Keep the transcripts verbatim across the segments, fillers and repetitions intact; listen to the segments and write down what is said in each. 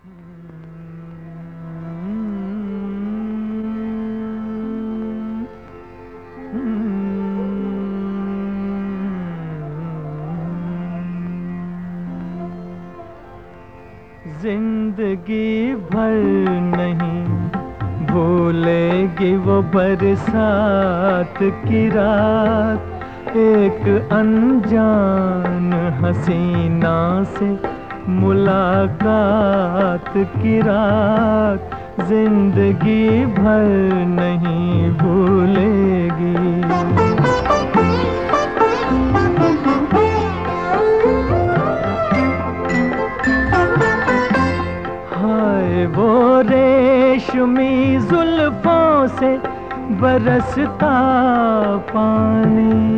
जिंदगी भर नहीं भूलेगी वो बरसात की रात, एक अनजान हसीना से मुलाकात की रात, जिंदगी भर नहीं भूलेगी। वो रेशमी जुल्फों से बरसता पानी,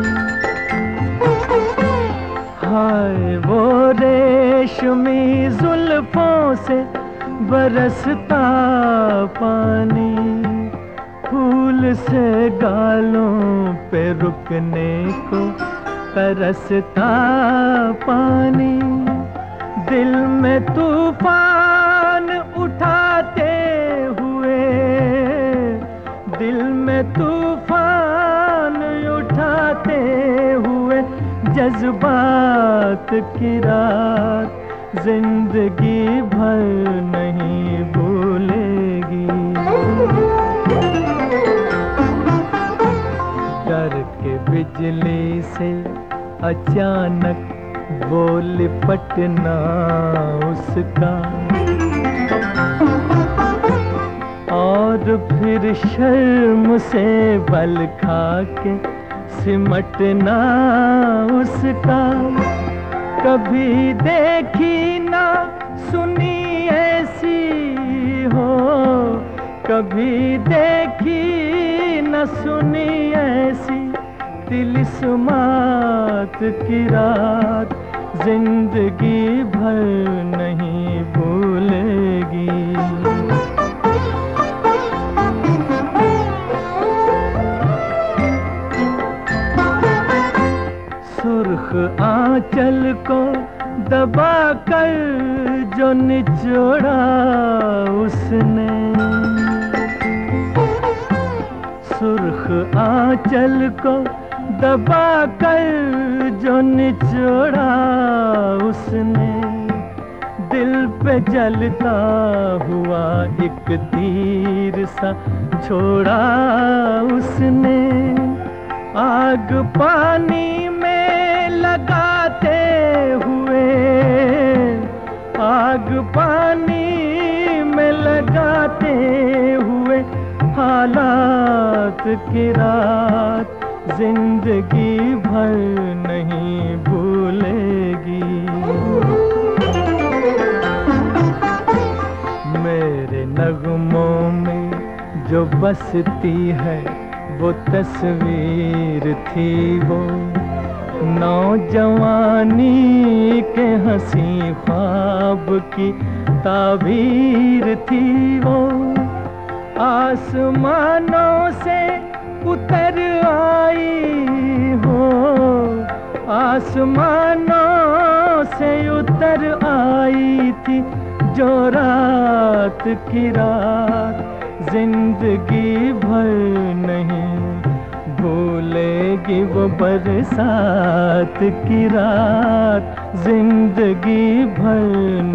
हाय वो रेशमी जुल्फों से बरसता पानी, फूल से गालों पे रुकने को तरसता पानी, दिल में तूफान उठाते हुए, दिल में तूफान उठाते हुए जज्बात की रात, जिंदगी भर नहीं भूलेगी। डर के बिजली से अचानक वो लिपटना उसका, और फिर शर्म से बल खा के सिमटना उसका, कभी देखी ना सुनी ऐसी हो, कभी देखी न सुनी ऐसी तिलिस्मात की रात, जिंदगी भर नहीं भूलेगी। सुर्ख आंचल को दबा कर जो निचोड़ा उसने, सुर्ख आंचल को दबा कर जो निचोड़ा उसने, दिल पे जलता हुआ एक तीर सा छोड़ा उसने, आग पानी में लगाते हुए, आग पानी में लगाते हुए हालात की रात, जिंदगी भर नहीं भूलेगी। मेरे नगमों में जो बसती है वो तस्वीर थी, वो नौजवानी के हंसी ख्वाब की ताबीर थी, वो आसमानों से उतर आई हो, आसमानों से उतर आई थी जो रात की रात, जिंदगी भर नहीं भूलेगी वो बरसात की रात, जिंदगी भर